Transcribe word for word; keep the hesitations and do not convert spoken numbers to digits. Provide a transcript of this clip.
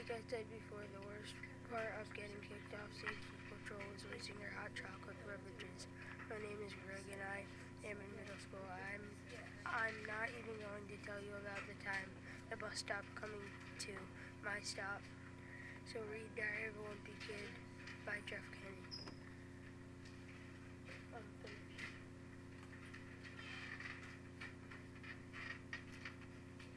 Like I said before, the worst part of getting kicked off safety patrol was losing your hot chocolate beverages. My name is Greg and I am in middle school. I'm I'm not even going to tell you about the time the bus stopped coming to my stop. So read Diary of a Wimpy Kid by Jeff Kennedy.